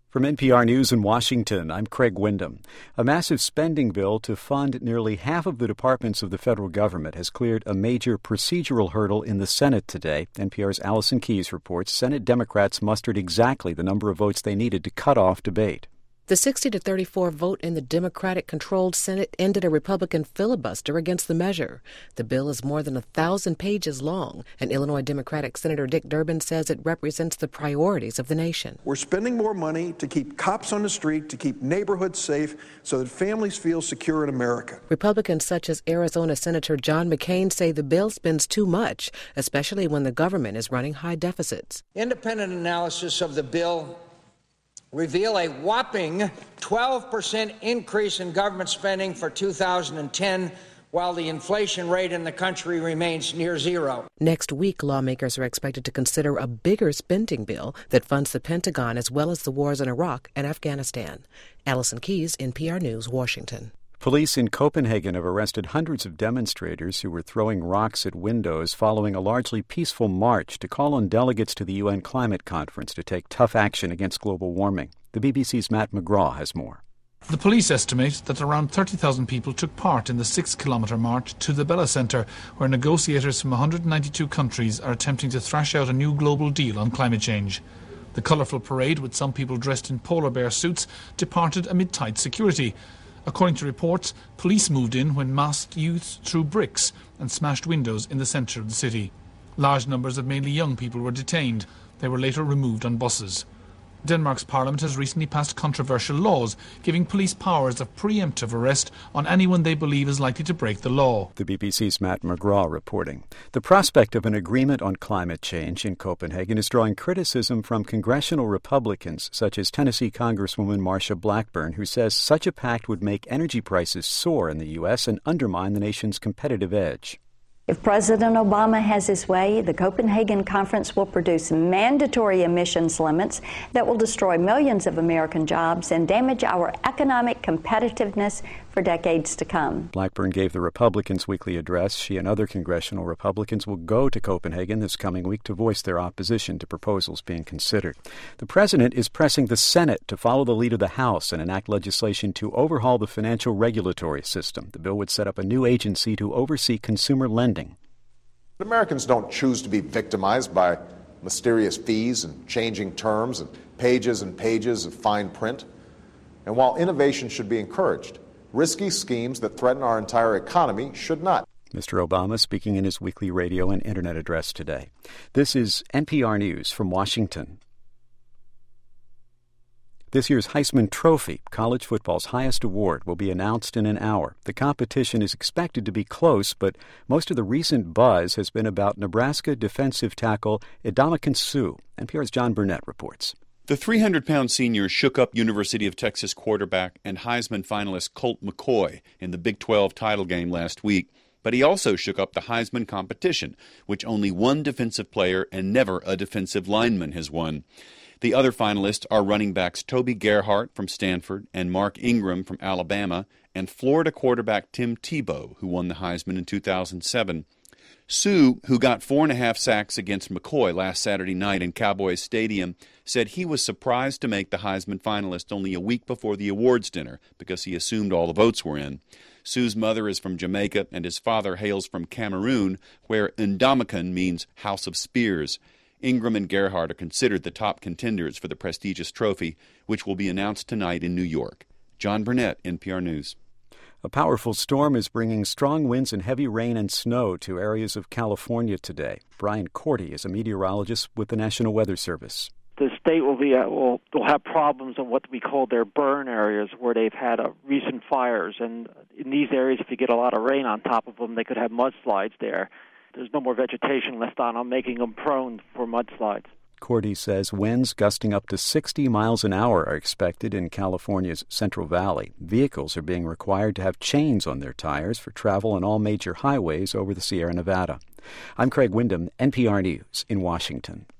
From NPR News in Washington, I'm Craig Windham. A massive spending bill to fund nearly half of the departments of the federal government has cleared a major procedural hurdle in the Senate today. NPR's Allison Keyes reports Senate Democrats mustered exactly the number of votes they needed to cut off debate. The 60-34 vote in the Democratic-controlled Senate ended a Republican filibuster against the measure. The bill is more than 1,000 pages long, and Illinois Democratic Senator Dick Durbin says it represents the priorities of the nation. We're spending more money to keep cops on the street, to keep neighborhoods safe, so that families feel secure in America. Republicans such as Arizona Senator John McCain say the bill spends too much, especially when the government is running high deficits. Independent analysis of the bill reveal a whopping 12% increase in government spending for 2010, while the inflation rate in the country remains near zero. Next week, lawmakers are expected to consider a bigger spending bill that funds the Pentagon as well as the wars in Iraq and Afghanistan. Allison Keyes, NPR News, Washington. Police in Copenhagen have arrested hundreds of demonstrators who were throwing rocks at windows following a largely peaceful march to call on delegates to the UN climate conference to take tough action against global warming. The BBC's Matt McGraw has more. The police estimate that around 30,000 people took part in the 6-kilometre march to the Bella Centre, where negotiators from 192 countries are attempting to thrash out a new global deal on climate change. The colourful parade, with some people dressed in polar bear suits, departed amid tight security. According to reports, police moved in when masked youths threw bricks and smashed windows in the centre of the city. Large numbers of mainly young people were detained. They were later removed on buses. Denmark's parliament has recently passed controversial laws giving police powers of preemptive arrest on anyone they believe is likely to break the law. The BBC's Matt McGraw reporting. The prospect of an agreement on climate change in Copenhagen is drawing criticism from congressional Republicans, such as Tennessee Congresswoman Marsha Blackburn, who says such a pact would make energy prices soar in the U.S. and undermine the nation's competitive edge. If President Obama has his way, the Copenhagen Conference will produce mandatory emissions limits that will destroy millions of American jobs and damage our economic competitiveness for decades to come. Blackburn gave the Republicans' weekly address. She and other congressional Republicans will go to Copenhagen this coming week to voice their opposition to proposals being considered. The president is pressing the Senate to follow the lead of the House and enact legislation to overhaul the financial regulatory system. The bill would set up a new agency to oversee consumer lending. Americans don't choose to be victimized by mysterious fees and changing terms and pages of fine print. And while innovation should be encouraged, risky schemes that threaten our entire economy should not. Mr. Obama speaking in his weekly radio and internet address today. This is NPR News from Washington. This year's Heisman Trophy, college football's highest award, will be announced in an hour. The competition is expected to be close, but most of the recent buzz has been about Nebraska defensive tackle Ndamukong Suh. NPR's John Burnett reports. The 300-pound senior shook up University of Texas quarterback and Heisman finalist Colt McCoy in the Big 12 title game last week. But he also shook up the Heisman competition, which only one defensive player and never a defensive lineman has won. The other finalists are running backs Toby Gerhart from Stanford and Mark Ingram from Alabama, and Florida quarterback Tim Tebow, who won the Heisman in 2007. Suh, who got 4.5 sacks against McCoy last Saturday night in Cowboys Stadium, said he was surprised to make the Heisman finalist only a week before the awards dinner because he assumed all the votes were in. Suh's mother is from Jamaica and his father hails from Cameroon, where Ndamukong means House of Spears. Ingram and Gerhart are considered the top contenders for the prestigious trophy, which will be announced tonight in New York. John Burnett, NPR News. A powerful storm is bringing strong winds and heavy rain and snow to areas of California today. Brian Cordy is a meteorologist with the National Weather Service. The state will have problems in what we call their burn areas, where they've had recent fires. And in these areas, if you get a lot of rain on top of them, they could have mudslides there. There's no more vegetation left on them, making them prone for mudslides. Cordy says winds gusting up to 60 miles an hour are expected in California's Central Valley. Vehicles are being required to have chains on their tires for travel on all major highways over the Sierra Nevada. I'm Craig Windham, NPR News in Washington.